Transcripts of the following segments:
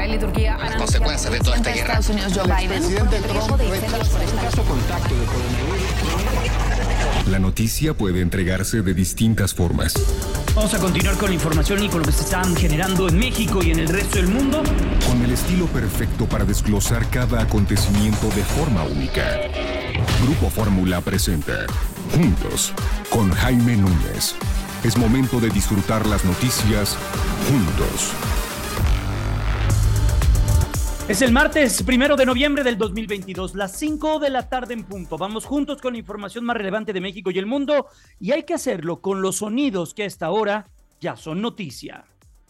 Israel y Turquía las consecuencias de toda esta guerra. Estados Unidos, Joe Biden. Presidente Trump caso contacto de coronavirus. La noticia puede entregarse de distintas formas. Vamos a continuar con la información y con lo que se están generando en México y en el resto del mundo. Con el estilo perfecto para desglosar cada acontecimiento de forma única. Grupo Fórmula presenta Juntos con Jaime Núñez. Es momento de disfrutar las noticias juntos. Es el martes 1 de noviembre del 2022, las 5 de la tarde en punto. Vamos juntos con la información más relevante de México y el mundo, y hay que hacerlo con los sonidos que a esta hora ya son noticia.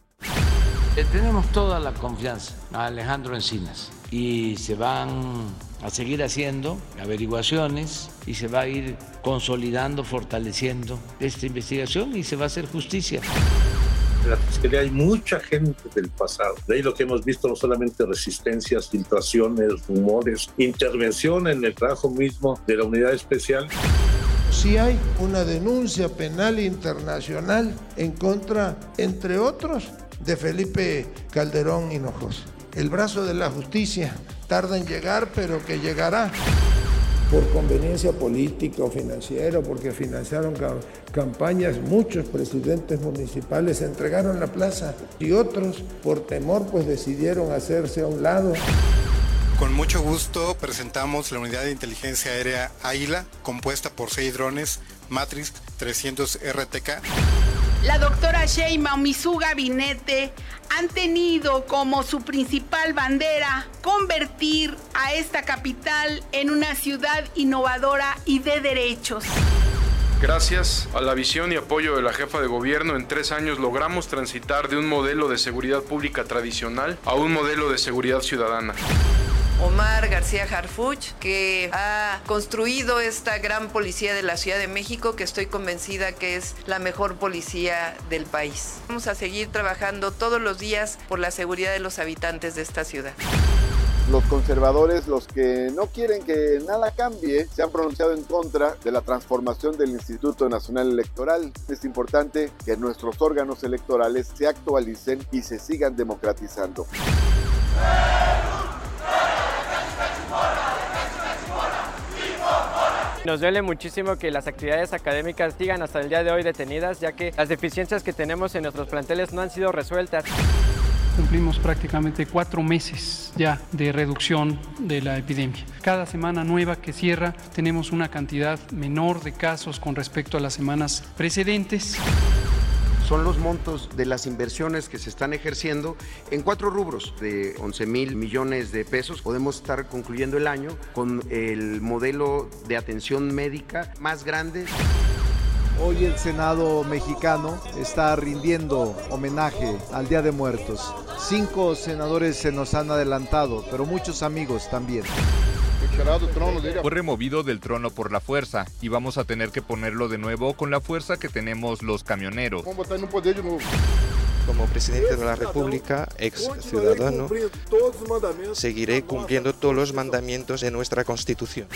Tenemos toda la confianza a Alejandro Encinas y se van a seguir haciendo averiguaciones y se va a ir consolidando, fortaleciendo esta investigación y se va a hacer justicia. En la Fiscalía hay mucha gente del pasado. De ahí lo que hemos visto, no solamente resistencias, filtraciones, rumores, intervención en el trabajo mismo de la unidad especial. Sí hay una denuncia penal internacional en contra, entre otros, de Felipe Calderón Hinojosa. El brazo de la justicia tarda en llegar, pero que llegará. Por conveniencia política o financiera, porque financiaron campañas, muchos presidentes municipales entregaron la plaza y otros, por temor, pues decidieron hacerse a un lado. Con mucho gusto presentamos la unidad de inteligencia aérea Águila, compuesta por 6 drones Matrix 300 RTK. La doctora Sheinbaum y su gabinete han tenido como su principal bandera convertir a esta capital en una ciudad innovadora y de derechos. Gracias a la visión y apoyo de la jefa de gobierno, en 3 años logramos transitar de un modelo de seguridad pública tradicional a un modelo de seguridad ciudadana. Omar García Harfuch, que ha construido esta gran policía de la Ciudad de México, que estoy convencida que es la mejor policía del país. Vamos a seguir trabajando todos los días por la seguridad de los habitantes de esta ciudad. Los conservadores, los que no quieren que nada cambie, se han pronunciado en contra de la transformación del Instituto Nacional Electoral. Es importante que nuestros órganos electorales se actualicen y se sigan democratizando. Nos duele muchísimo que las actividades académicas sigan hasta el día de hoy detenidas, ya que las deficiencias que tenemos en nuestros planteles no han sido resueltas. Cumplimos prácticamente 4 meses ya de reducción de la epidemia. Cada semana nueva que cierra tenemos una cantidad menor de casos con respecto a las semanas precedentes. Son los montos de las inversiones que se están ejerciendo en 4 rubros de 11,000 millones de pesos. Podemos estar concluyendo el año con el modelo de atención médica más grande. Hoy el Senado mexicano está rindiendo homenaje al Día de Muertos. 5 senadores se nos han adelantado, pero muchos amigos también. Fue removido del trono por la fuerza y vamos a tener que ponerlo de nuevo con la fuerza que tenemos los camioneros. Como presidente de la República, ex ciudadano, seguiré cumpliendo todos los mandamientos de nuestra Constitución.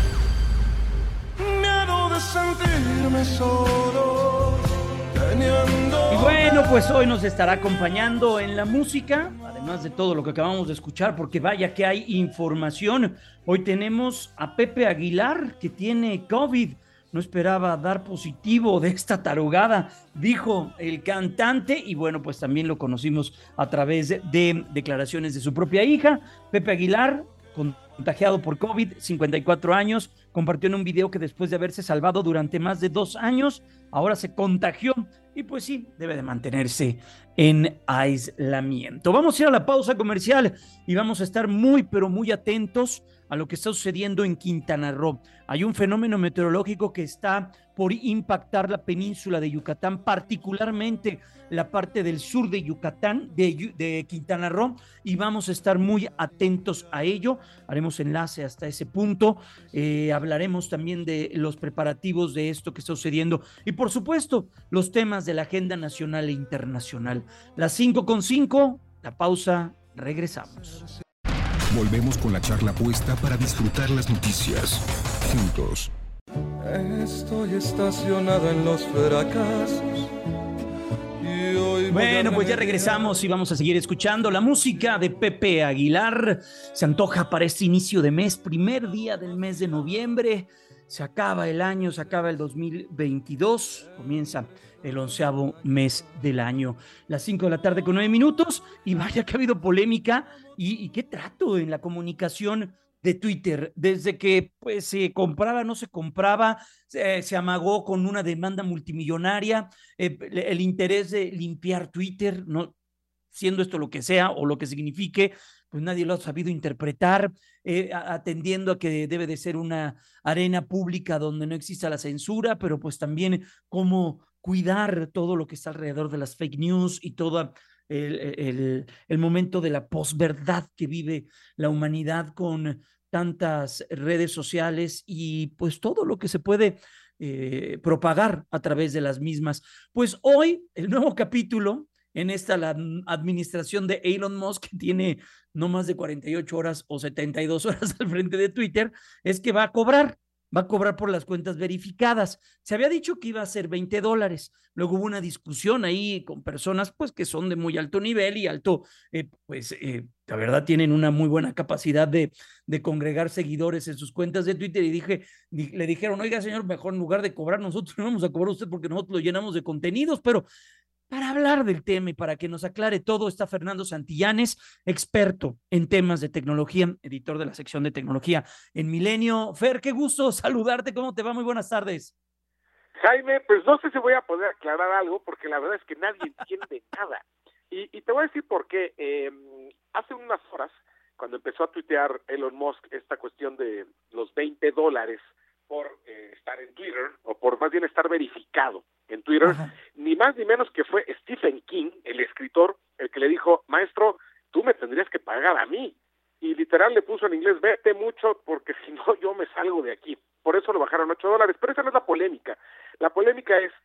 Miedo de sentirme solo, y bueno, pues hoy nos estará acompañando en la música, además de todo lo que acabamos de escuchar, porque vaya que hay información. Hoy tenemos a Pepe Aguilar, que tiene COVID. No esperaba dar positivo de esta tarugada, dijo el cantante, y bueno, pues también lo conocimos a través de declaraciones de su propia hija. Pepe Aguilar, contagiado por COVID, 54 años, compartió en un video que después de haberse salvado durante más de 2 años, ahora se contagió y pues sí, debe de mantenerse en aislamiento. Vamos a ir a la pausa comercial y vamos a estar muy, pero muy atentos a lo que está sucediendo en Quintana Roo. Hay un fenómeno meteorológico que está por impactar la península de Yucatán, particularmente la parte del sur de Yucatán, de Quintana Roo, y vamos a estar muy atentos a ello. Haremos enlace hasta ese punto, hablaremos también de los preparativos de esto que está sucediendo y por supuesto los temas de la agenda nacional e internacional. Las 5:05, la pausa, regresamos. Volvemos con la charla puesta para disfrutar las noticias juntos. Estoy estacionado en los fracasos y hoy Bueno, pues ya regresamos y vamos a seguir escuchando la música de Pepe Aguilar. Se antoja para este inicio de mes, primer día del mes de noviembre. Se acaba el año, se acaba el 2022, comienza el 11º mes del año. Las 5 de la tarde con 9 minutos y vaya que ha habido polémica y qué trato en la comunicación de Twitter. Desde que pues se compraba, no se compraba, se amagó con una demanda multimillonaria, el interés de limpiar Twitter, no siendo esto lo que sea o lo que signifique, pues nadie lo ha sabido interpretar, atendiendo a que debe de ser una arena pública donde no exista la censura, pero pues también cómo cuidar todo lo que está alrededor de las fake news y todo el momento de la posverdad que vive la humanidad con tantas redes sociales y pues todo lo que se puede propagar a través de las mismas. Pues hoy el nuevo capítulo en la administración de Elon Musk, que tiene no más de 48 horas o 72 horas al frente de Twitter, es que va a cobrar por las cuentas verificadas. Se había dicho que iba a ser $20. Luego hubo una discusión ahí con personas pues que son de muy alto nivel y la verdad tienen una muy buena capacidad de congregar seguidores en sus cuentas de Twitter y le dijeron, oiga señor, mejor en lugar de cobrar nosotros no vamos a cobrar usted porque nosotros lo llenamos de contenidos, pero para hablar del tema y para que nos aclare todo está Fernando Santillanes, experto en temas de tecnología, editor de la sección de tecnología en Milenio. Fer, qué gusto saludarte, ¿cómo te va? Muy buenas tardes. Jaime, pues no sé si voy a poder aclarar algo porque la verdad es que nadie entiende nada. Y te voy a decir por qué. Hace unas horas, cuando empezó a tuitear Elon Musk esta cuestión de los $20 por estar en Twitter, o por más bien estar verificado en Twitter, ni más ni menos que fue Stephen King, el escritor, el que le dijo, maestro, tú me tendrías que pagar a mí. Y literal le puso en inglés, vete mucho, porque si no yo me salgo de aquí. Por eso lo bajaron $8, pero esa no es la polémica. La polémica es,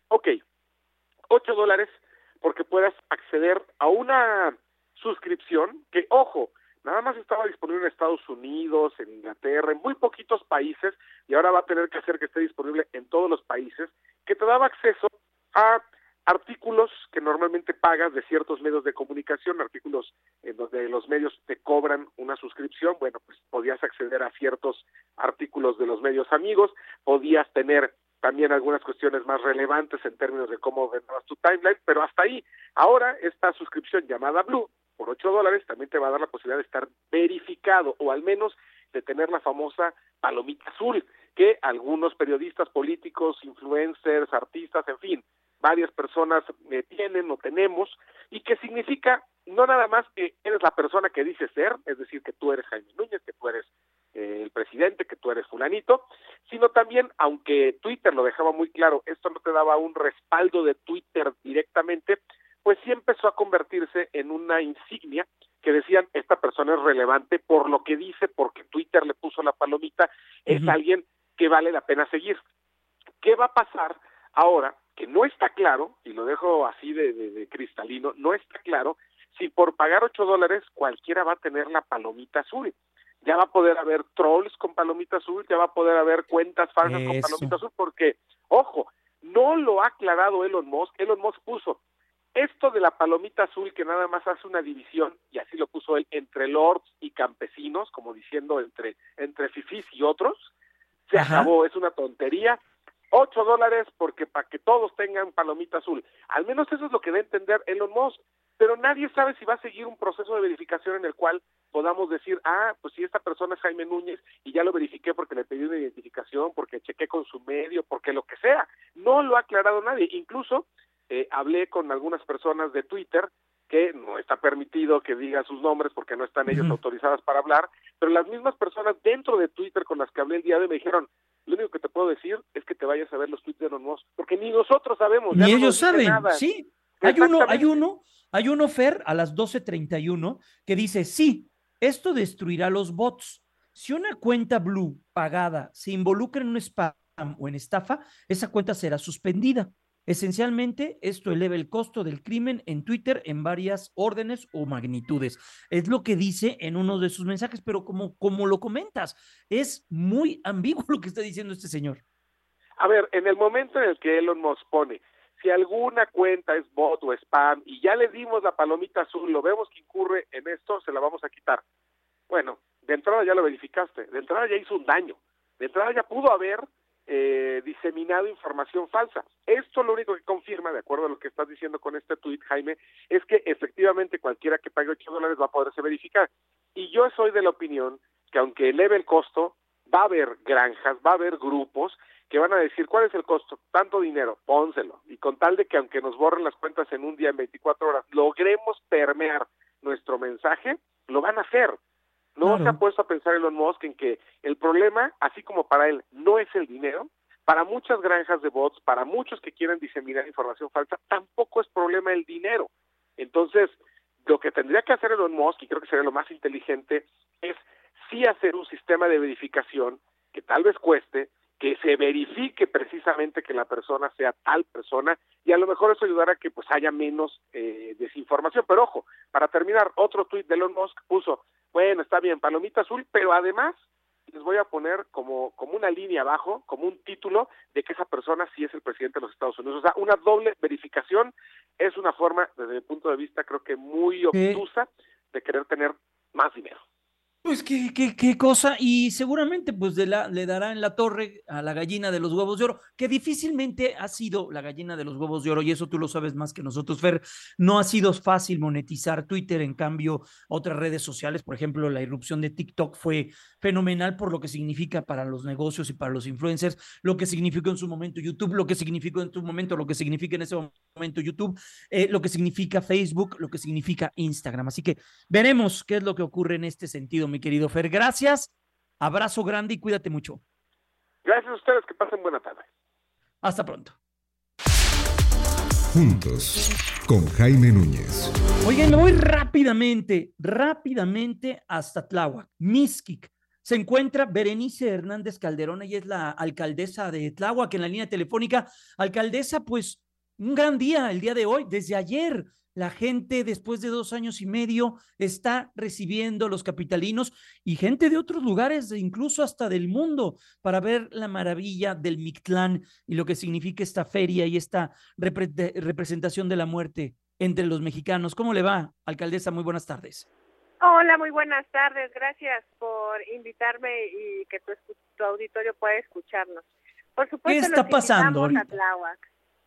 $8 porque puedas acceder a una suscripción que, ojo, nada más estaba disponible en Estados Unidos, en Inglaterra, en muy poquitos países, y ahora va a tener que hacer que esté disponible en todos los países, que te daba acceso a artículos que normalmente pagas de ciertos medios de comunicación, artículos en donde los medios te cobran una suscripción. Bueno, pues podías acceder a ciertos artículos de los medios amigos, podías tener también algunas cuestiones más relevantes en términos de cómo ordenabas tu timeline, pero hasta ahí. Ahora esta suscripción llamada Blue, por $8, también te va a dar la posibilidad de estar verificado, o al menos de tener la famosa palomita azul, que algunos periodistas políticos, influencers, artistas, en fin, varias personas tienen o tenemos, y que significa no nada más que eres la persona que dices ser, es decir, que tú eres Jaime Núñez, que tú eres el presidente, que tú eres fulanito, sino también, aunque Twitter lo dejaba muy claro, esto no te daba un respaldo de Twitter directamente, pues sí empezó a convertirse en una insignia que decían, esta persona es relevante por lo que dice, porque Twitter le puso la palomita, es alguien que vale la pena seguir. ¿Qué va a pasar ahora? Que no está claro, y lo dejo así de cristalino, no está claro si por pagar $8 cualquiera va a tener la palomita azul. Ya va a poder haber trolls con palomita azul, ya va a poder haber cuentas falsas con palomita azul, porque, ojo, no lo ha aclarado Elon Musk. Elon Musk puso esto de la palomita azul, que nada más hace una división, y así lo puso él, entre lords y campesinos, como diciendo entre fifís y otros, se acabó, es una tontería. $8 porque para que todos tengan palomita azul. Al menos eso es lo que da a entender Elon Musk, pero nadie sabe si va a seguir un proceso de verificación en el cual podamos decir, pues si esta persona es Jaime Núñez y ya lo verifiqué porque le pedí una identificación, porque chequé con su medio, porque lo que sea. No lo ha aclarado nadie. Incluso hablé con algunas personas de Twitter que no está permitido que digan sus nombres porque no están ellos autorizadas para hablar, pero las mismas personas dentro de Twitter con las que hablé el día de hoy me dijeron, lo único que te puedo decir es que te vayas a ver los tweets de Elon Musk, porque ni nosotros sabemos. Ni ellos saben, nada. Sí. Hay uno, Fer, a las 12:31, que dice, sí, esto destruirá los bots. Si una cuenta Blue pagada se involucra en un spam o en estafa, esa cuenta será suspendida. Esencialmente, esto eleva el costo del crimen en Twitter en varias órdenes o magnitudes. Es lo que dice en uno de sus mensajes, pero como lo comentas, es muy ambiguo lo que está diciendo este señor. A ver, en el momento en el que Elon Musk pone, Si alguna cuenta es bot o spam y ya le dimos la palomita azul, lo vemos que incurre en esto, se la vamos a quitar. Bueno, de entrada ya lo verificaste, de entrada ya hizo un daño, de entrada ya pudo haber diseminado información falsa. Esto lo único que confirma, de acuerdo a lo que estás diciendo con este tuit, Jaime, es que efectivamente cualquiera que pague $8 va a poderse verificar. Y yo soy de la opinión que aunque eleve el costo, va a haber granjas, va a haber grupos que van a decir, ¿cuál es el costo? Tanto dinero, pónselo. Y con tal de que aunque nos borren las cuentas en un día, en 24 horas, logremos permear nuestro mensaje, lo van a hacer. No se ha puesto a pensar Elon Musk en que el problema, así como para él, no es el dinero, para muchas granjas de bots, para muchos que quieren diseminar información falsa, tampoco es problema el dinero. Entonces, lo que tendría que hacer Elon Musk, y creo que sería lo más inteligente, es sí hacer un sistema de verificación que tal vez cueste, que se verifique precisamente que la persona sea tal persona, y a lo mejor eso ayudará a que pues haya menos desinformación. Pero ojo, para terminar, otro tuit de Elon Musk puso, bueno, está bien, palomita azul, pero además les voy a poner como una línea abajo, como un título de que esa persona sí es el presidente de los Estados Unidos. O sea, una doble verificación es una forma, desde mi punto de vista, creo que muy obtusa de querer tener más dinero. Pues qué cosa, y seguramente pues le dará en la torre a la gallina de los huevos de oro, que difícilmente ha sido la gallina de los huevos de oro, y eso tú lo sabes más que nosotros, Fer. No ha sido fácil monetizar Twitter, en cambio otras redes sociales, por ejemplo la irrupción de TikTok fue fenomenal por lo que significa para los negocios y para los influencers, lo que significó en su momento YouTube, lo que significó en su momento, lo que significa en ese momento YouTube, lo que significa Facebook, lo que significa Instagram. Así que veremos qué es lo que ocurre en este sentido, mi querido Fer. Gracias, abrazo grande y cuídate mucho. Gracias a ustedes, que pasen buena tarde. Hasta pronto. Juntos, con Jaime Núñez. Oigan, me voy rápidamente hasta Tláhuac, Mixquic. Se encuentra Berenice Hernández Calderón, ella es la alcaldesa de Tláhuac, en la línea telefónica. Alcaldesa, pues un gran día el día de hoy, desde ayer. La gente, después de 2 años y medio, está recibiendo los capitalinos y gente de otros lugares, incluso hasta del mundo, para ver la maravilla del Mictlán y lo que significa esta feria y esta representación de la muerte entre los mexicanos. ¿Cómo le va, alcaldesa? Muy buenas tardes. Hola, muy buenas tardes. Gracias por invitarme y que tu auditorio pueda escucharnos. Por supuesto, ¿qué está pasando ahorita? A Tláhuac.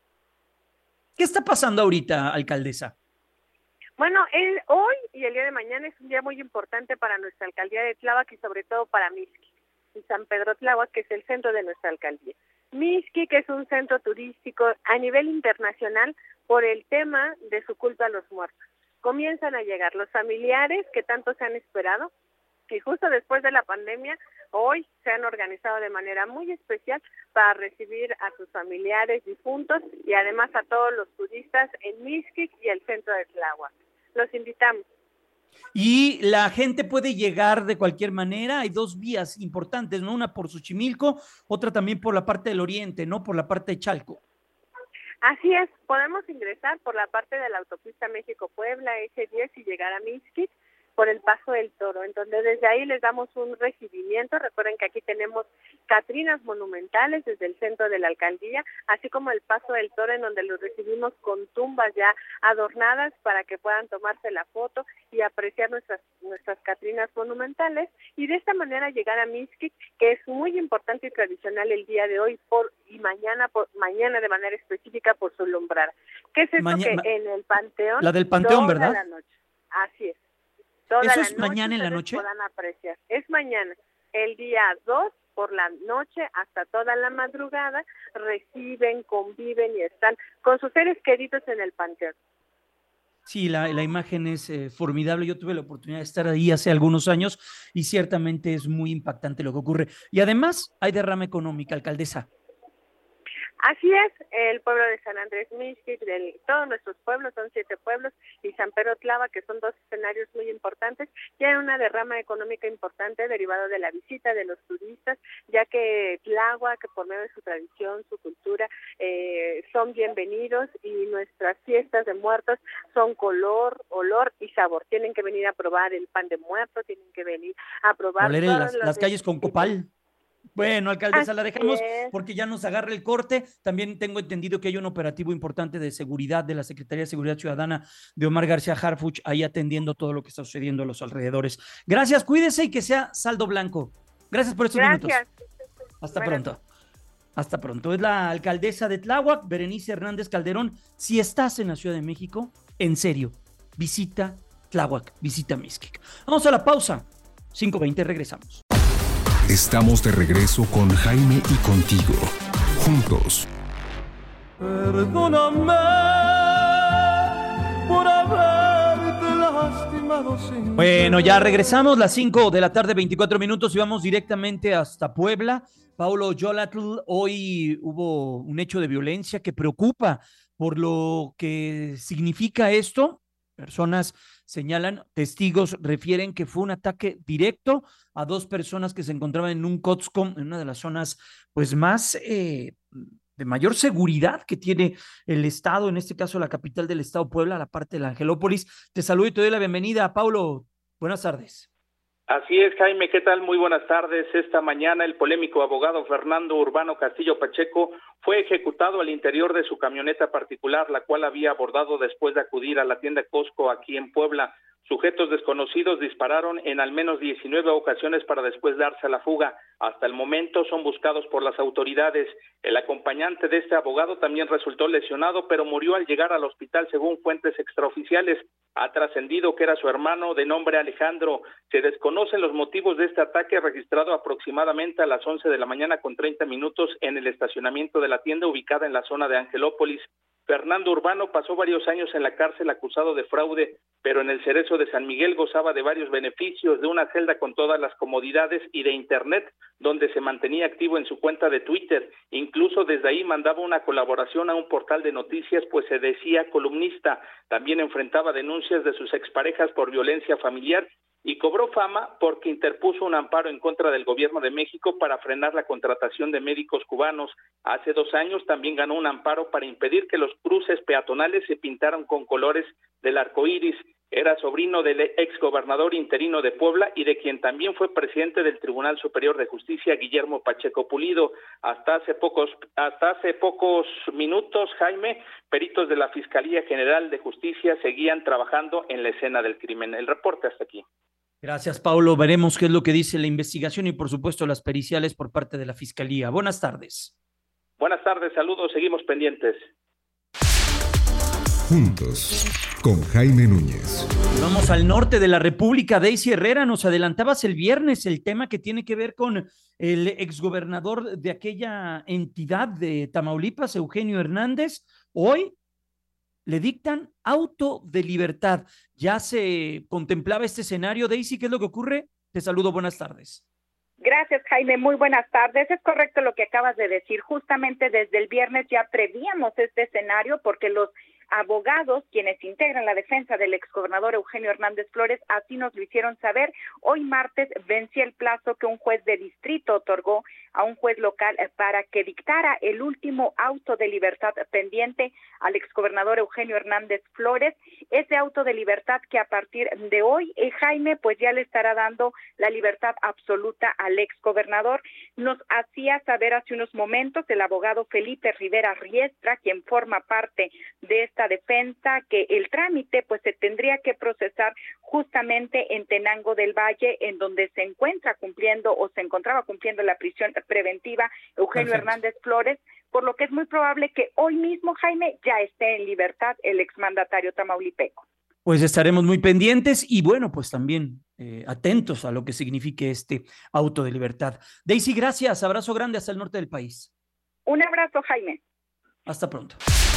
¿Qué está pasando ahorita, alcaldesa? Bueno, hoy y el día de mañana es un día muy importante para nuestra alcaldía de Tláhuac y sobre todo para Mixquic y San Pedro Tláhuac, que es el centro de nuestra alcaldía. Mixquic es un centro turístico a nivel internacional por el tema de su culto a los muertos. Comienzan a llegar los familiares que tanto se han esperado, y justo después de la pandemia, hoy se han organizado de manera muy especial para recibir a sus familiares difuntos y además a todos los turistas en Mixquic y el centro de Tláhuac. Los invitamos. Y la gente puede llegar de cualquier manera. Hay 2 vías importantes, ¿no? Una por Xochimilco, otra también por la parte del oriente, ¿no? Por la parte de Chalco. Así es, podemos ingresar por la parte de la autopista México-Puebla, eje 10, y llegar a Mixquic por el Paso del Toro, en donde desde ahí les damos un recibimiento. Recuerden que aquí tenemos catrinas monumentales desde el centro de la alcaldía, así como el Paso del Toro, en donde los recibimos con tumbas ya adornadas para que puedan tomarse la foto y apreciar nuestras catrinas monumentales, y de esta manera llegar a Mixquic, que es muy importante y tradicional el día de hoy y mañana de manera específica por su lumbrada. ¿Qué es esto que en el Panteón? La del Panteón, toda ¿verdad? La noche. Así es. ¿Eso es mañana en la noche? Puedan apreciar. Es mañana, el día 2 por la noche hasta toda la madrugada, reciben, conviven y están con sus seres queridos en el Panteón. Sí, la imagen es formidable. Yo tuve la oportunidad de estar ahí hace algunos años y ciertamente es muy impactante lo que ocurre. Y además hay derrama económica, alcaldesa. Así es, el pueblo de San Andrés Mixquic, todos nuestros pueblos, son 7 pueblos, y San Pedro Tláhuac, que son 2 escenarios muy importantes, ya hay una derrama económica importante derivado de la visita de los turistas, ya que Tláhuac, por medio de su tradición, su cultura, son bienvenidos, y nuestras fiestas de muertos son color, olor y sabor. Tienen que venir a probar el pan de muerto, tienen que venir a probar oler en las calles con copal. Bueno, alcaldesa, Así la dejamos es. porque ya nos agarra el corte. También tengo entendido que hay un operativo importante de seguridad de la Secretaría de Seguridad Ciudadana de Omar García Harfuch ahí atendiendo todo lo que está sucediendo a los alrededores. Gracias, cuídese y que sea saldo blanco. Gracias por estos minutos. Hasta pronto. Hasta pronto. Es la alcaldesa de Tláhuac, Berenice Hernández Calderón. Si estás en la Ciudad de México, en serio, visita Tláhuac, visita Mixquic. Vamos a la pausa. 5:20, regresamos. Estamos de regreso con Jaime y contigo. Juntos. Perdóname por haberte lastimado sin... Bueno, ya regresamos, las 5 de la tarde, 24 minutos, y vamos directamente hasta Puebla. Paulo Yolatl, hoy hubo un hecho de violencia que preocupa por lo que significa esto. Personas señalan, testigos refieren que fue un ataque directo a dos personas que se encontraban en un Cotzcom, en una de las zonas pues más de mayor seguridad que tiene el estado, en este caso la capital del estado Puebla, la parte de la Angelópolis. Te saludo y te doy la bienvenida, Paulo. Buenas tardes. Así es, Jaime, ¿qué tal? Muy buenas tardes. Esta mañana el polémico abogado Fernando Urbano Castillo Pacheco fue ejecutado al interior de su camioneta particular, la cual había abordado después de acudir a la tienda Costco aquí en Puebla. Sujetos desconocidos dispararon en al menos 19 ocasiones para después darse a la fuga. Hasta el momento son buscados por las autoridades. El acompañante de este abogado también resultó lesionado, pero murió al llegar al hospital según fuentes extraoficiales. Ha trascendido que era su hermano de nombre Alejandro. Se desconocen los motivos de este ataque registrado aproximadamente a las 11 de la mañana con 30 minutos en el estacionamiento de la tienda ubicada en la zona de Angelópolis. Fernando Urbano pasó varios años en la cárcel acusado de fraude, pero en el Cerezo de San Miguel gozaba de varios beneficios, de una celda con todas las comodidades y de internet, donde se mantenía activo en su cuenta de Twitter. Incluso desde ahí mandaba una colaboración a un portal de noticias, pues se decía columnista. También enfrentaba denuncias de sus exparejas por violencia familiar y cobró fama porque interpuso un amparo en contra del gobierno de México para frenar la contratación de médicos cubanos. Hace 2 años también ganó un amparo para impedir que los cruces peatonales se pintaran con colores del arco iris. Era sobrino del exgobernador interino de Puebla y de quien también fue presidente del Tribunal Superior de Justicia, Guillermo Pacheco Pulido. Hasta hace pocos minutos, Jaime, peritos de la Fiscalía General de Justicia seguían trabajando en la escena del crimen. El reporte hasta aquí. Gracias, Paulo. Veremos qué es lo que dice la investigación y, por supuesto, las periciales por parte de la Fiscalía. Buenas tardes. Buenas tardes, saludos, seguimos pendientes. Juntos, con Jaime Núñez. Vamos al norte de la República. Daisy Herrera, nos adelantabas el viernes el tema que tiene que ver con el exgobernador de aquella entidad de Tamaulipas, Eugenio Hernández. Hoy le dictan auto de libertad. ¿Ya se contemplaba este escenario, Daisy? ¿Qué es lo que ocurre? Te saludo, buenas tardes. Gracias, Jaime. Muy buenas tardes. Es correcto lo que acabas de decir. Justamente desde el viernes ya prevíamos este escenario porque los abogados, quienes integran la defensa del exgobernador Eugenio Hernández Flores, así nos lo hicieron saber. Hoy martes vencía el plazo que un juez de distrito otorgó a un juez local para que dictara el último auto de libertad pendiente al exgobernador Eugenio Hernández Flores. Ese auto de libertad que a partir de hoy, Jaime, pues ya le estará dando la libertad absoluta al exgobernador. Nos hacía saber hace unos momentos el abogado Felipe Rivera Riestra, quien forma parte de esta defensa, que el trámite pues se tendría que procesar justamente en Tenango del Valle, en donde se encontraba cumpliendo la prisión preventiva Eugenio Hernández Flores, por lo que es muy probable que hoy mismo, Jaime, ya esté en libertad el exmandatario tamaulipeco. Pues estaremos muy pendientes y bueno, pues también atentos a lo que signifique este auto de libertad. Daisy, gracias, abrazo grande hasta el norte del país. Un abrazo, Jaime. Hasta pronto.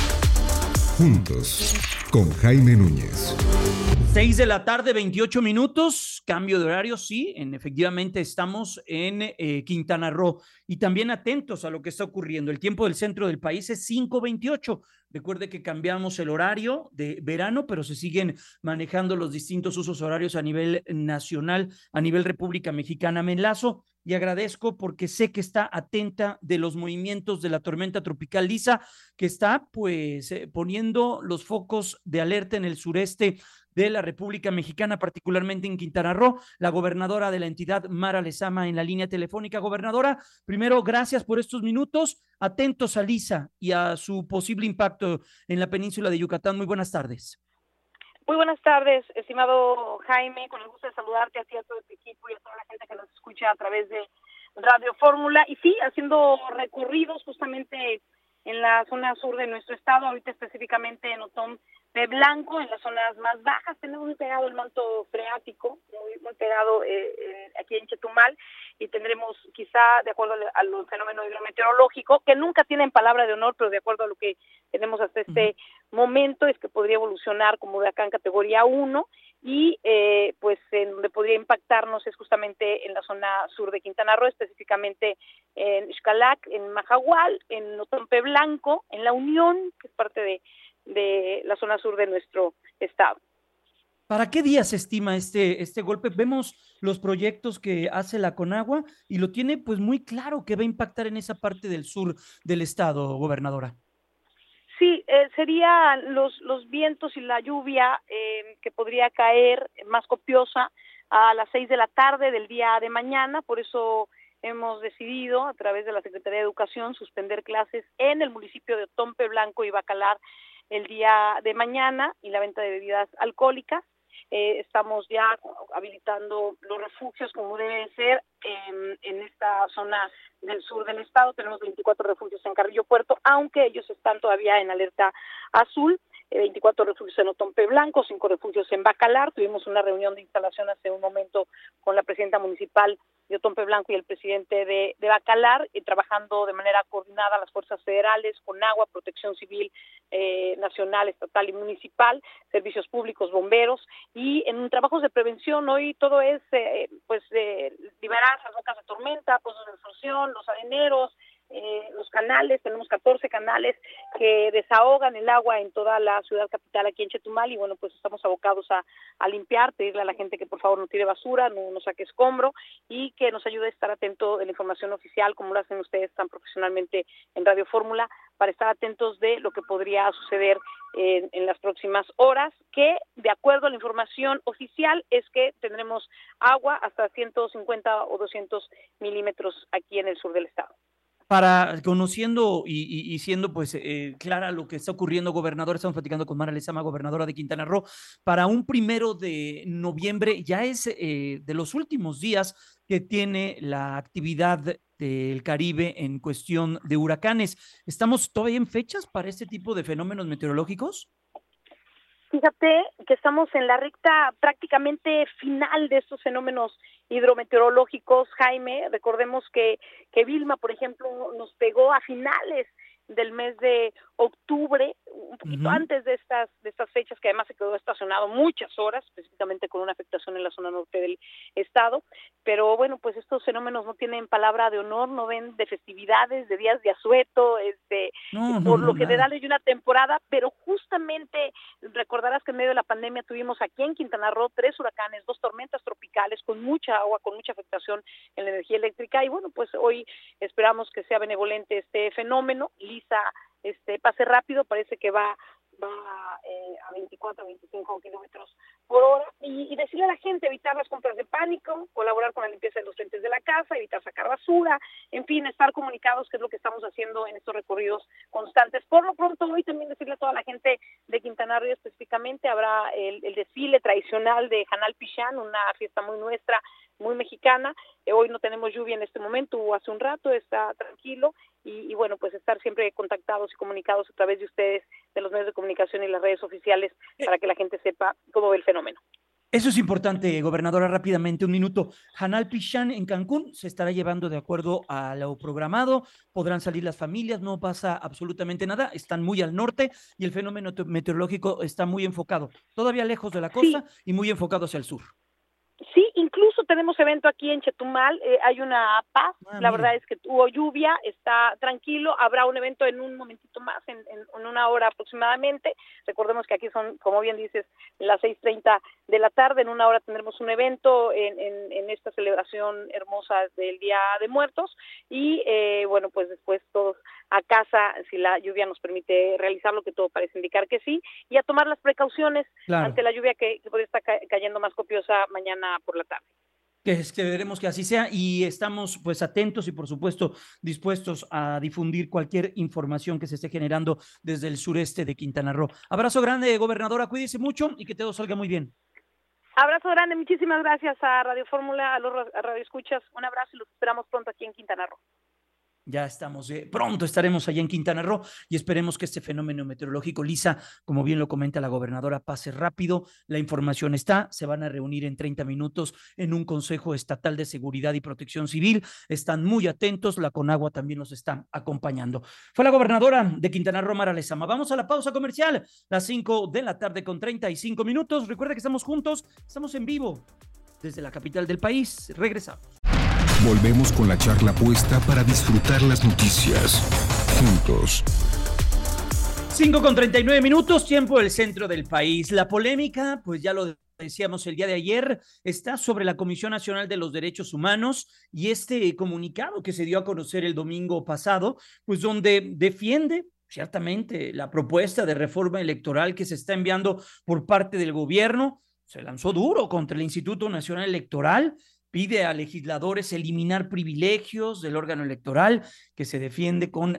Juntos, con Jaime Núñez. 6 de la tarde, 28 minutos, cambio de horario, sí, efectivamente estamos en Quintana Roo y también atentos a lo que está ocurriendo. El tiempo del centro del país es 5:28. Recuerde que cambiamos el horario de verano, pero se siguen manejando los distintos usos horarios a nivel nacional, a nivel República Mexicana. Me enlazo y agradezco porque sé que está atenta de los movimientos de la tormenta tropical Lisa, que está pues poniendo los focos de alerta en el sureste de la República Mexicana, particularmente en Quintana Roo, la gobernadora de la entidad, Mara Lezama, en la línea telefónica. Gobernadora, primero, gracias por estos minutos, atentos a Lisa y a su posible impacto en la península de Yucatán. Muy buenas tardes. Muy buenas tardes, estimado Jaime, con el gusto de saludarte a ti, a todo tu equipo y a toda la gente que nos escucha a través de Radio Fórmula. Y sí, haciendo recorridos justamente en la zona sur de nuestro estado, ahorita específicamente en Otompe Blanco, en las zonas más bajas, tenemos muy pegado el manto freático, muy pegado aquí en Chetumal, y tendremos quizá, de acuerdo al fenómeno hidrometeorológico, que nunca tienen palabra de honor, pero de acuerdo a lo que tenemos hasta este momento, es que podría evolucionar como huracán categoría 1, y pues en donde podría impactarnos es justamente en la zona sur de Quintana Roo, específicamente en Xcalac, en Majahual, en Otompe Blanco, en La Unión, que es parte de la zona sur de nuestro estado. ¿Para qué día se estima este golpe? Vemos los proyectos que hace la Conagua y lo tiene pues muy claro que va a impactar en esa parte del sur del estado, gobernadora. Sí, serían los vientos y la lluvia que podría caer más copiosa a las 6 de la tarde del día de mañana. Por eso hemos decidido, a través de la Secretaría de Educación, suspender clases en el municipio de Otompe Blanco y Bacalar el día de mañana, y la venta de bebidas alcohólicas. Estamos ya habilitando los refugios como debe ser en esta zona del sur del estado. Tenemos 24 refugios en Carrillo Puerto, aunque ellos están todavía en alerta azul. 24 refugios en Otompe Blanco, 5 refugios en Bacalar. Tuvimos una reunión de instalación hace un momento con la presidenta municipal de Otompe Blanco y el presidente de Bacalar, trabajando de manera coordinada las fuerzas federales, Conagua, Protección Civil nacional, estatal y municipal, servicios públicos, bomberos, y en trabajos de prevención. Hoy todo es liberar las bocas de tormenta, pozos de extorsión, los areneros, los canales. Tenemos 14 canales que desahogan el agua en toda la ciudad capital aquí en Chetumal, y bueno, pues estamos abocados a limpiar, pedirle a la gente que por favor no tire basura, no saque escombro, y que nos ayude a estar atento de la información oficial, como lo hacen ustedes tan profesionalmente en Radio Fórmula, para estar atentos de lo que podría suceder en las próximas horas, que de acuerdo a la información oficial es que tendremos agua hasta 150 o 200 milímetros aquí en el sur del estado. Para conociendo y siendo pues clara lo que está ocurriendo, gobernador, estamos platicando con Mara Lezama, gobernadora de Quintana Roo, para un 1 de noviembre, ya es de los últimos días que tiene la actividad del Caribe en cuestión de huracanes. ¿Estamos todavía en fechas para este tipo de fenómenos meteorológicos? Fíjate que estamos en la recta prácticamente final de estos fenómenos hidrometeorológicos, Jaime. Recordemos que Vilma, por ejemplo, nos pegó a finales del mes de octubre, un poquito antes de estas fechas, que además se quedó estacionado muchas horas, específicamente con una afectación en la zona norte del estado. Pero bueno, pues estos fenómenos no tienen palabra de honor, no ven de festividades, de días de asueto, por lo general hay una temporada, pero justamente recordarás que en medio de la pandemia tuvimos aquí en Quintana Roo 3 huracanes, 2 tormentas tropicales con mucha agua, con mucha afectación en la energía eléctrica, y bueno, pues hoy esperamos que sea benevolente este fenómeno. Lisa pase rápido, parece que va a 24 a 25 kilómetros por hora, y decirle a la gente evitar las compras de pánico, colaborar con la limpieza de los frentes de la casa, evitar sacar basura, en fin, estar comunicados, que es lo que estamos haciendo en estos recorridos constantes. Por lo pronto, hoy también decirle a toda la gente de Quintana Roo específicamente, habrá el desfile tradicional de Hanal Pichán, una fiesta muy nuestra, muy mexicana. Hoy no tenemos lluvia en este momento, hace un rato, está tranquilo, y bueno, pues estar siempre contactados y comunicados a través de ustedes, de los medios de comunicación y las redes oficiales, para que la gente sepa cómo ve el fenómeno. Eso es importante, gobernadora, rápidamente, un minuto. Hanal Pichán en Cancún se estará llevando de acuerdo a lo programado, podrán salir las familias, no pasa absolutamente nada, están muy al norte y el fenómeno meteorológico está muy enfocado, todavía lejos de la costa, sí, y muy enfocado hacia el sur. Sí, incluso incluso tenemos evento aquí en Chetumal, hay una paz, la verdad es que hubo lluvia, está tranquilo, habrá un evento en un momentito más, en una hora aproximadamente. Recordemos que aquí son, como bien dices, las 6:30 de la tarde, en una hora tendremos un evento en esta celebración hermosa del Día de Muertos, y bueno, pues después todos a casa, si la lluvia nos permite realizarlo, que todo parece indicar que sí, y a tomar las precauciones ante la lluvia que podría estar cayendo más copiosa mañana por la tarde. Que veremos que así sea, y estamos pues atentos y por supuesto dispuestos a difundir cualquier información que se esté generando desde el sureste de Quintana Roo. Abrazo grande, gobernadora, cuídese mucho y que todo salga muy bien. Abrazo grande, muchísimas gracias a Radio Fórmula, a los Radio Escuchas, un abrazo y los esperamos pronto aquí en Quintana Roo. Ya estamos, pronto estaremos allá en Quintana Roo y esperemos que este fenómeno meteorológico, Lisa, como bien lo comenta la gobernadora, pase rápido. La información está, se van a reunir en 30 minutos en un Consejo Estatal de Seguridad y Protección Civil. Están muy atentos, la Conagua también nos está acompañando. Fue la gobernadora de Quintana Roo, Mara Lezama. Vamos a la pausa comercial, las 5 de la tarde con 35 minutos. Recuerda que estamos juntos, estamos en vivo desde la capital del país. Regresamos. Volvemos con la charla puesta para disfrutar las noticias juntos. 5 con 39 minutos, tiempo del centro del país. La polémica, pues ya lo decíamos el día de ayer, está sobre la Comisión Nacional de los Derechos Humanos y este comunicado que se dio a conocer el domingo pasado, pues donde defiende ciertamente la propuesta de reforma electoral que se está enviando por parte del gobierno. Se lanzó duro contra el Instituto Nacional Electoral, pide a legisladores eliminar privilegios del órgano electoral, que se defiende con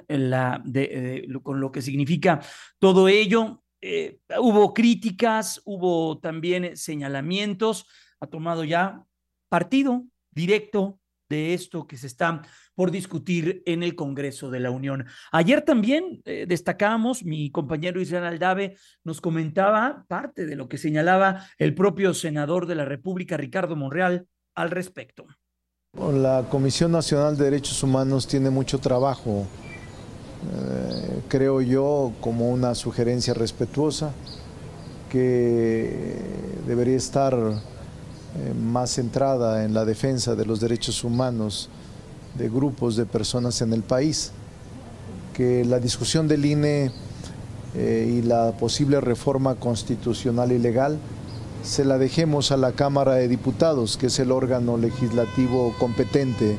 lo que significa todo ello. Hubo críticas, hubo también señalamientos, ha tomado ya partido directo de esto que se está por discutir en el Congreso de la Unión. Ayer también destacábamos, mi compañero Israel Aldave nos comentaba parte de lo que señalaba el propio senador de la República, Ricardo Monreal, al respecto. La Comisión Nacional de Derechos Humanos tiene mucho trabajo, creo yo, como una sugerencia respetuosa, que debería estar más centrada en la defensa de los derechos humanos de grupos de personas en el país, que la discusión del INE y la posible reforma constitucional y legal se la dejemos a la Cámara de Diputados, que es el órgano legislativo competente.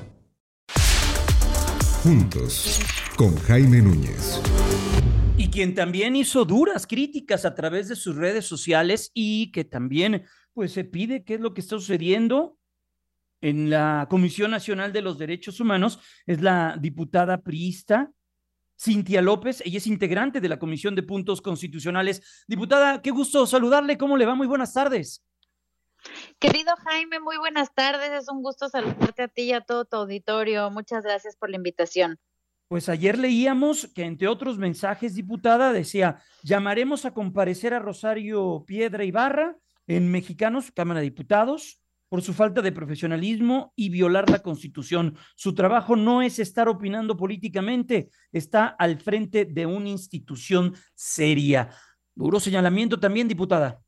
Juntos, con Jaime Núñez. Y quien también hizo duras críticas a través de sus redes sociales y que también pues se pide qué es lo que está sucediendo en la Comisión Nacional de los Derechos Humanos es la diputada priista Cintia López. Ella es integrante de la Comisión de Puntos Constitucionales. Diputada, qué gusto saludarle. ¿Cómo le va? Muy buenas tardes. Querido Jaime, muy buenas tardes. Es un gusto saludarte a ti y a todo tu auditorio. Muchas gracias por la invitación. Pues ayer leíamos que, entre otros mensajes, diputada, decía, llamaremos a comparecer a Rosario Piedra Ibarra en Mexicanos, Cámara de Diputados, por su falta de profesionalismo y violar la Constitución. Su trabajo no es estar opinando políticamente, está al frente de una institución seria. Duro señalamiento también, diputada.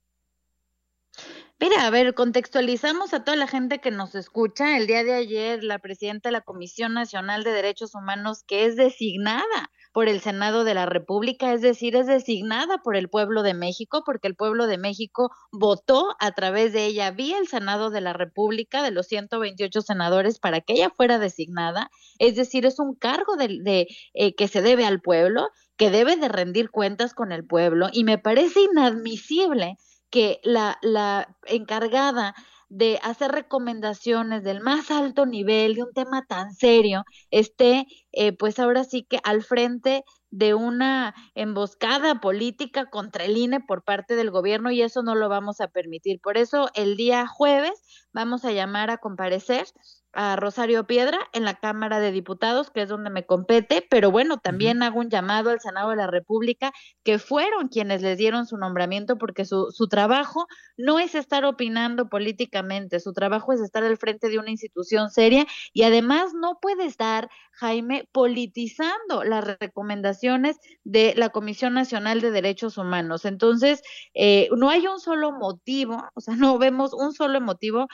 Mira, a ver, contextualizamos a toda la gente que nos escucha. El día de ayer, la presidenta de la Comisión Nacional de Derechos Humanos, que es designada por el Senado de la República, es decir, es designada por el pueblo de México, porque el pueblo de México votó a través de ella, vía el Senado de la República, de los 128 senadores, para que ella fuera designada. Es decir, es un cargo que se debe al pueblo, que debe de rendir cuentas con el pueblo, y me parece inadmisible que la encargada de hacer recomendaciones del más alto nivel de un tema tan serio esté pues ahora sí que al frente de una emboscada política contra el INE por parte del gobierno, y eso no lo vamos a permitir. Por eso el día jueves vamos a llamar a comparecer a Rosario Piedra en la Cámara de Diputados, que es donde me compete, pero bueno, también hago un llamado al Senado de la República, que fueron quienes les dieron su nombramiento, porque su trabajo no es estar opinando políticamente, su trabajo es estar al frente de una institución seria, y además no puede estar, Jaime, politizando las recomendaciones de la Comisión Nacional de Derechos Humanos. Entonces, no hay un solo motivo, o sea, no vemos un solo motivo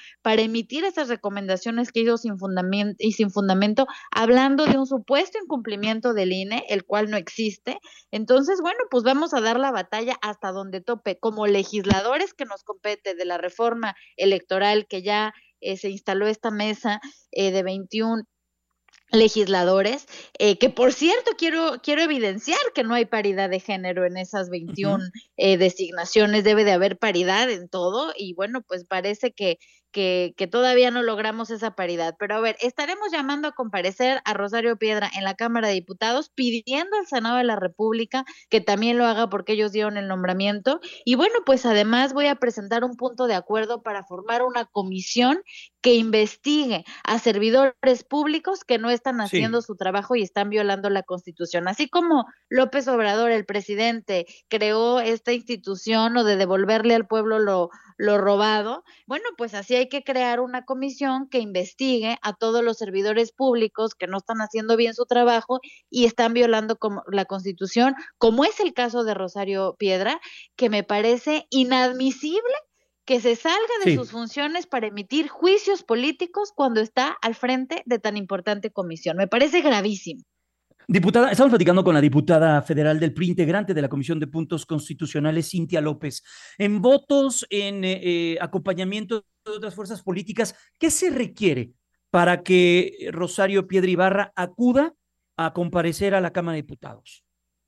para emitir esas recomendaciones que hizo sin fundamento, hablando de un supuesto incumplimiento del INE, el cual no existe. Entonces, bueno, pues vamos a dar la batalla hasta donde tope, como legisladores que nos compete de la reforma electoral que ya se instaló esta mesa de 21 legisladores, que por cierto quiero evidenciar que no hay paridad de género en esas 21 designaciones, debe de haber paridad en todo, y bueno, pues parece que todavía no logramos esa paridad. Pero a ver, estaremos llamando a comparecer a Rosario Piedra en la Cámara de Diputados, pidiendo al Senado de la República que también lo haga porque ellos dieron el nombramiento. Y bueno, pues además voy a presentar un punto de acuerdo para formar una comisión que investigue a servidores públicos que no están haciendo su trabajo y están violando la Constitución. Así como López Obrador, el presidente, creó esta institución o de devolverle al pueblo lo robado, bueno, pues así hay que crear una comisión que investigue a todos los servidores públicos que no están haciendo bien su trabajo y están violando la Constitución, como es el caso de Rosario Piedra, que me parece inadmisible que se salga de sus funciones para emitir juicios políticos cuando está al frente de tan importante comisión. Me parece gravísimo. Diputada, estamos platicando con la diputada federal del PRI, integrante de la Comisión de Puntos Constitucionales, Cintia López. En votos, en acompañamiento de otras fuerzas políticas, ¿qué se requiere para que Rosario Piedra Ibarra acuda a comparecer a la Cámara de Diputados?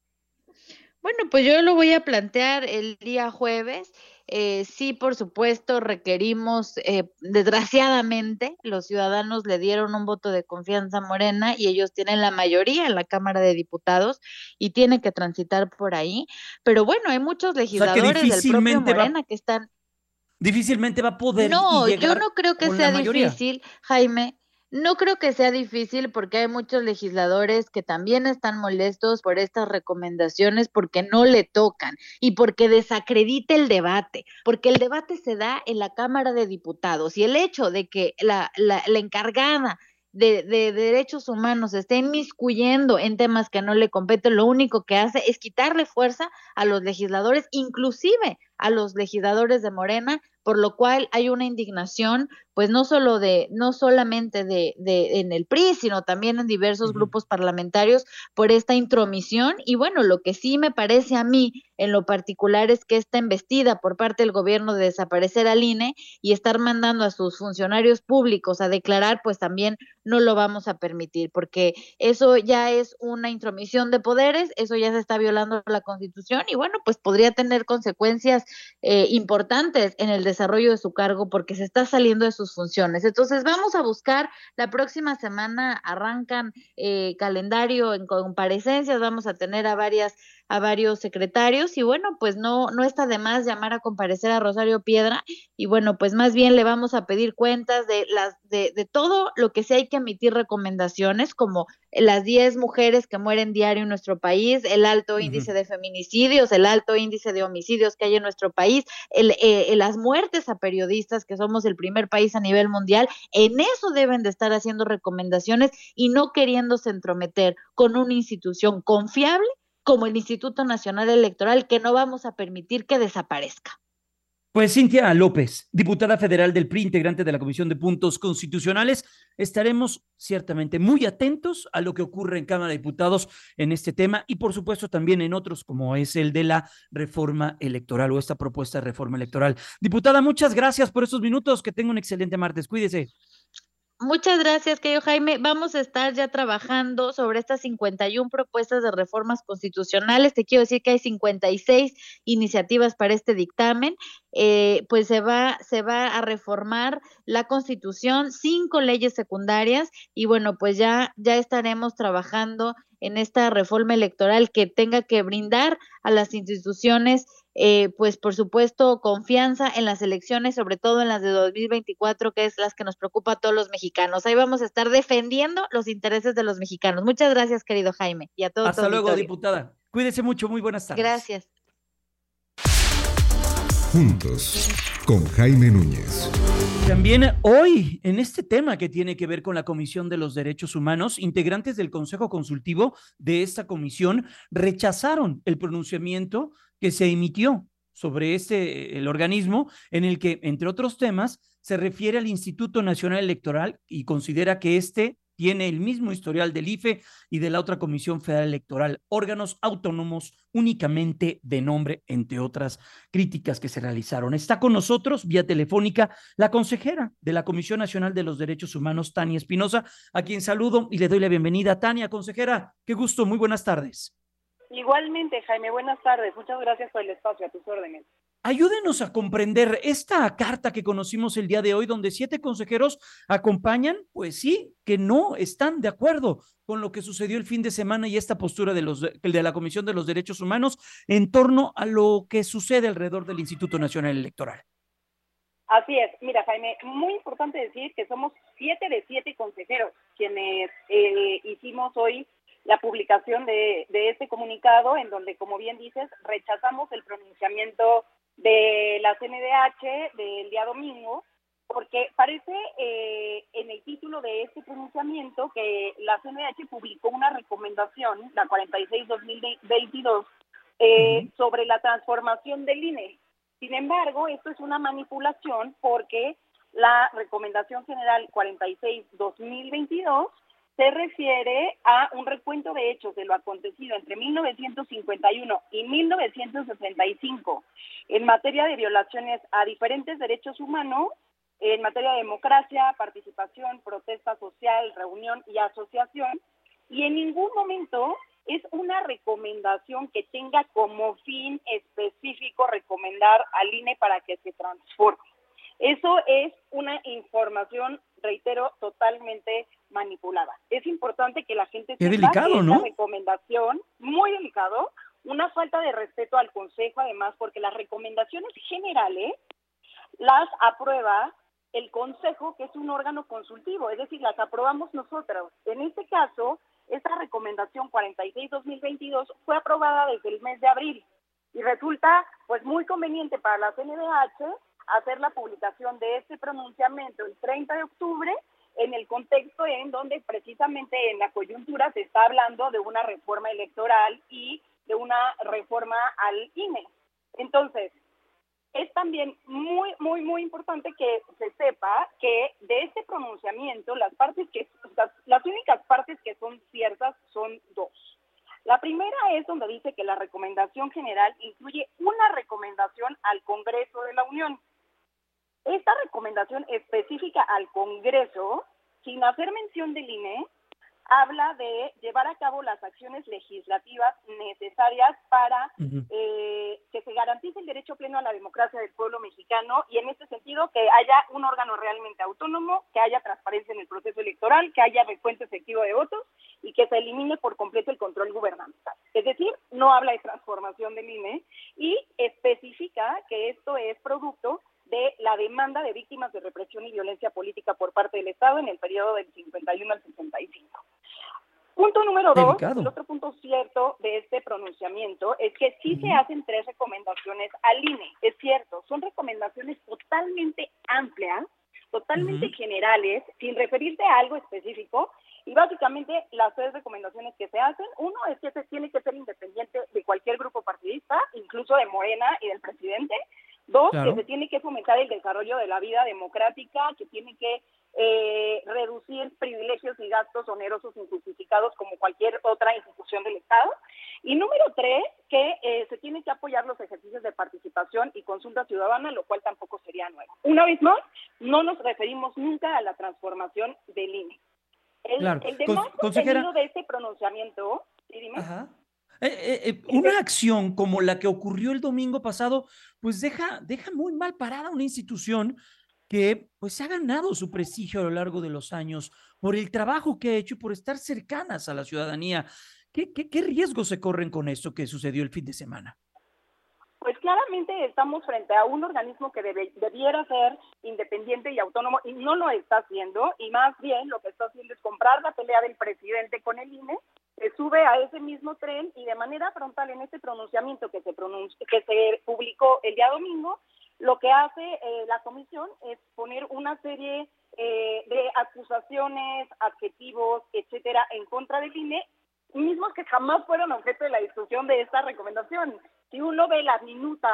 Bueno, pues yo lo voy a plantear el día jueves. Sí, por supuesto, requerimos, desgraciadamente, los ciudadanos le dieron un voto de confianza a Morena y ellos tienen la mayoría en la Cámara de Diputados y tienen que transitar por ahí. Pero bueno, hay muchos legisladores del propio Morena que están... Difícilmente va a poder No, llegar yo no creo que sea mayoría. difícil, Jaime. No creo que sea difícil porque hay muchos legisladores que también están molestos por estas recomendaciones porque no le tocan y porque desacredita el debate, porque el debate se da en la Cámara de Diputados y el hecho de que la encargada de derechos humanos se esté inmiscuyendo en temas que no le competen, lo único que hace es quitarle fuerza a los legisladores, inclusive a los legisladores de Morena, por lo cual hay una indignación, pues no solamente en el PRI, sino también en diversos grupos parlamentarios por esta intromisión. Y bueno, lo que sí me parece a mí en lo particular es que esta embestida por parte del gobierno de desaparecer al INE y estar mandando a sus funcionarios públicos a declarar, pues también no lo vamos a permitir, porque eso ya es una intromisión de poderes, eso ya se está violando la Constitución y bueno, pues podría tener consecuencias importantes en el desarrollo de su cargo porque se está saliendo de sus funciones. Entonces vamos a buscar, la próxima semana arrancan calendario en comparecencias, vamos a tener a varios secretarios y bueno, pues no está de más llamar a comparecer a Rosario Piedra y bueno, pues más bien le vamos a pedir cuentas de todo lo que sí hay que emitir recomendaciones, como las 10 mujeres que mueren diario en nuestro país, el alto índice de feminicidios, el alto índice de homicidios que hay en nuestro país, las muertes a periodistas, que somos el primer país a nivel mundial. En eso deben de estar haciendo recomendaciones y no queriéndose entrometer con una institución confiable como el Instituto Nacional Electoral, que no vamos a permitir que desaparezca. Pues Cintia López, diputada federal del PRI, integrante de la Comisión de Puntos Constitucionales, estaremos ciertamente muy atentos a lo que ocurre en Cámara de Diputados en este tema y por supuesto también en otros como es el de la reforma electoral o esta propuesta de reforma electoral. Diputada, muchas gracias por estos minutos, que tenga un excelente martes, cuídese. Muchas gracias, querido Jaime. Vamos a estar ya trabajando sobre estas 51 propuestas de reformas constitucionales. Te quiero decir que hay 56 iniciativas para este dictamen. Pues se va a reformar la Constitución, 5 leyes secundarias y bueno, pues ya estaremos trabajando en esta reforma electoral que tenga que brindar a las instituciones pues por supuesto confianza en las elecciones, sobre todo en las de 2024, que es las que nos preocupa a todos los mexicanos. Ahí vamos a estar defendiendo los intereses de los mexicanos. Muchas gracias, querido Jaime, y a todos. Hasta luego, diputada. Cuídese mucho, muy buenas tardes. Gracias. Juntos, con Jaime Núñez. También hoy, en este tema que tiene que ver con la Comisión de los Derechos Humanos, integrantes del Consejo Consultivo de esta comisión rechazaron el pronunciamiento que se emitió sobre el organismo en el que, entre otros temas, se refiere al Instituto Nacional Electoral y considera que tiene el mismo historial del IFE y de la otra Comisión Federal Electoral, órganos autónomos únicamente de nombre, entre otras críticas que se realizaron. Está con nosotros vía telefónica la consejera de la Comisión Nacional de los Derechos Humanos, Tania Espinosa, a quien saludo y le doy la bienvenida. Tania, consejera, qué gusto, muy buenas tardes. Igualmente, Jaime, buenas tardes. Muchas gracias por el espacio, a tus órdenes. Ayúdenos a comprender esta carta que conocimos el día de hoy, donde 7 consejeros acompañan, pues sí, que no están de acuerdo con lo que sucedió el fin de semana y esta postura de la Comisión de los Derechos Humanos en torno a lo que sucede alrededor del Instituto Nacional Electoral. Así es. Mira, Jaime, muy importante decir que somos 7 de 7 consejeros quienes hicimos hoy la publicación de este comunicado, en donde, como bien dices, rechazamos el pronunciamiento de la CNDH del día domingo, porque parece en el título de este pronunciamiento que la CNDH publicó una recomendación, la 46-2022, sobre la transformación del INE. Sin embargo, esto es una manipulación porque la recomendación general 46-2022 se refiere a un recuento de hechos de lo acontecido entre 1951 y 1965 en materia de violaciones a diferentes derechos humanos, en materia de democracia, participación, protesta social, reunión y asociación, y en ningún momento es una recomendación que tenga como fin específico recomendar al INE para que se transforme. Eso es una información, reitero, totalmente manipulada. Es importante que la gente sepa delicado, que ¿no? esta recomendación, muy delicado, una falta de respeto al Consejo, además, porque las recomendaciones generales las aprueba el Consejo, que es un órgano consultivo, es decir, las aprobamos nosotros. En este caso, esta recomendación 46-2022 fue aprobada desde el mes de abril y resulta pues muy conveniente para la CNDH hacer la publicación de este pronunciamiento el 30 de octubre en el contexto en donde precisamente en la coyuntura se está hablando de una reforma electoral y de una reforma al INE. Entonces, es también muy importante que se sepa que de este pronunciamiento las únicas partes que son ciertas son 2. La primera es donde dice que la recomendación general incluye una recomendación al Congreso de la Unión. Esta recomendación específica al Congreso, sin hacer mención del INE, habla de llevar a cabo las acciones legislativas necesarias para que se garantice el derecho pleno a la democracia del pueblo mexicano y en este sentido que haya un órgano realmente autónomo, que haya transparencia en el proceso electoral, que haya recuento efectivo de votos y que se elimine por completo el control gubernamental. Es decir, no habla de transformación del INE y especifica que esto es producto de la demanda de víctimas de represión y violencia política por parte del Estado en el periodo del 51 al 65. Punto número 2, el otro punto cierto de este pronunciamiento es que sí se hacen 3 recomendaciones al INE. Es cierto, son recomendaciones totalmente amplias, totalmente generales, sin referirse a algo específico, y básicamente las 3 recomendaciones que se hacen, uno es que se tiene que ser independiente de cualquier grupo partidista, incluso de Morena y del presidente. 2, que se tiene que fomentar el desarrollo de la vida democrática, que tiene que reducir privilegios y gastos onerosos injustificados como cualquier otra institución del Estado. Y número 3, que se tiene que apoyar los ejercicios de participación y consulta ciudadana, lo cual tampoco sería nuevo. Una vez más, no nos referimos nunca a la transformación del INE. El demás contenido de este pronunciamiento, ¿sí, dime? Una acción como la que ocurrió el domingo pasado, pues deja muy mal parada una institución que pues se ha ganado su prestigio a lo largo de los años por el trabajo que ha hecho y por estar cercanas a la ciudadanía. ¿Qué riesgos se corren con esto que sucedió el fin de semana? Pues claramente estamos frente a un organismo que debiera ser independiente y autónomo y no lo está haciendo, y más bien lo que está haciendo es comprar la pelea del presidente con el INE, se sube a ese mismo tren y de manera frontal en este pronunciamiento que se publicó el día domingo, lo que hace la comisión es poner una serie de acusaciones, adjetivos, etcétera, en contra del INE, mismos que jamás fueron objeto de la discusión de esta recomendación. Si uno ve la minuta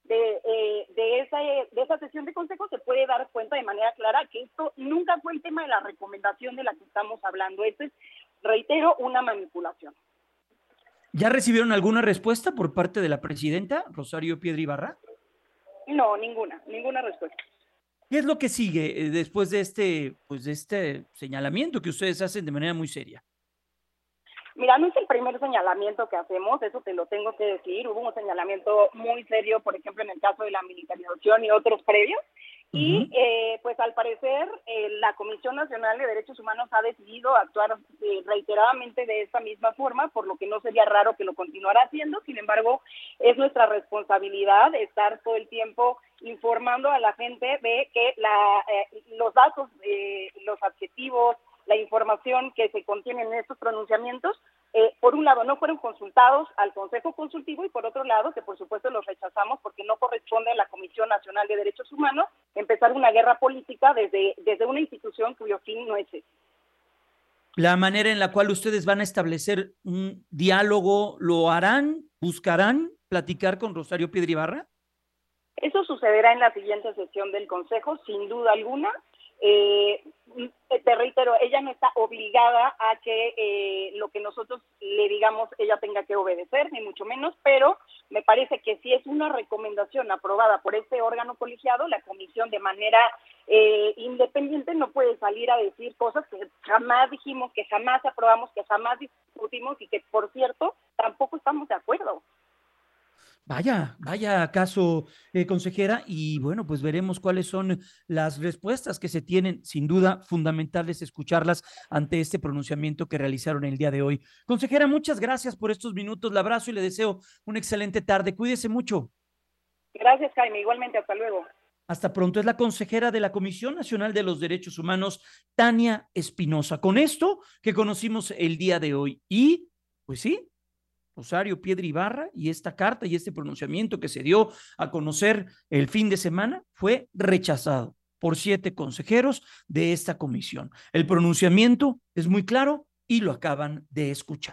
de esa sesión de consejo se puede dar cuenta de manera clara que esto nunca fue el tema de la recomendación de la que estamos hablando. Esto es, reitero, una manipulación. ¿Ya recibieron alguna respuesta por parte de la presidenta, Rosario Piedra Ibarra? No, ninguna respuesta. ¿Qué es lo que sigue después de este señalamiento que ustedes hacen de manera muy seria? Mira, no es el primer señalamiento que hacemos, eso te lo tengo que decir. Hubo un señalamiento muy serio, por ejemplo, en el caso de la militarización y otros previos. Y pues al parecer la Comisión Nacional de Derechos Humanos ha decidido actuar reiteradamente de esta misma forma, por lo que no sería raro que lo continuara haciendo. Sin embargo, es nuestra responsabilidad estar todo el tiempo informando a la gente de que los datos, los adjetivos, la información que se contiene en estos pronunciamientos, por un lado no fueron consultados al Consejo Consultivo y por otro lado que por supuesto los rechazamos porque no corresponde a la Comisión Nacional de Derechos Humanos empezar una guerra política desde una institución cuyo fin no es ese. La manera en la cual ustedes van a establecer un diálogo, ¿lo harán? ¿Buscarán platicar con Rosario Piedra Ibarra? Eso sucederá en la siguiente sesión del Consejo, sin duda alguna. Te reitero, ella no está obligada a que lo que nosotros le digamos ella tenga que obedecer, ni mucho menos, pero me parece que si es una recomendación aprobada por este órgano colegiado, la comisión de manera independiente no puede salir a decir cosas que jamás dijimos, que jamás aprobamos, que jamás discutimos y que, por cierto, tampoco estamos de acuerdo. Vaya caso, consejera, y bueno, pues veremos cuáles son las respuestas que se tienen, sin duda fundamentales escucharlas ante este pronunciamiento que realizaron el día de hoy. Consejera, muchas gracias por estos minutos, le abrazo y le deseo una excelente tarde, cuídese mucho. Gracias, Jaime, igualmente, hasta luego. Hasta pronto. Es la consejera de la Comisión Nacional de los Derechos Humanos, Tania Espinosa. Con esto que conocimos el día de hoy, y pues sí, Rosario Piedra Ibarra y esta carta y este pronunciamiento que se dio a conocer el fin de semana fue rechazado por 7 consejeros de esta comisión. El pronunciamiento es muy claro y lo acaban de escuchar.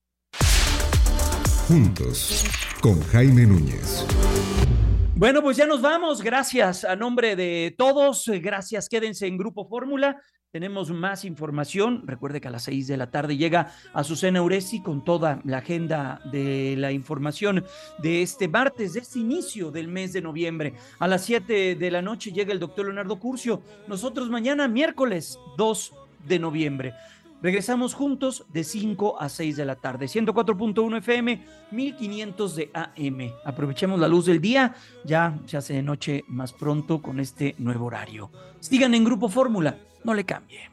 Juntos, con Jaime Núñez. Bueno, pues ya nos vamos. Gracias a nombre de todos. Gracias. Quédense en Grupo Fórmula. Tenemos más información. Recuerde que a las 6 de la tarde llega Azucena Uresi con toda la agenda de la información de este martes, de este inicio del mes de noviembre. A las 7 de la noche llega el doctor Leonardo Curcio. Nosotros mañana, miércoles 2 de noviembre. Regresamos juntos de 5 a 6 de la tarde. 104.1 FM, 1500 de AM. Aprovechemos la luz del día. Ya se hace de noche más pronto con este nuevo horario. Sigan en Grupo Fórmula. No le cambie.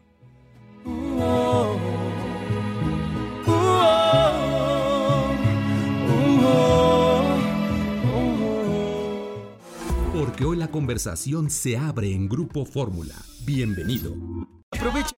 Porque hoy la conversación se abre en Grupo Fórmula. Bienvenido. Aprovecha.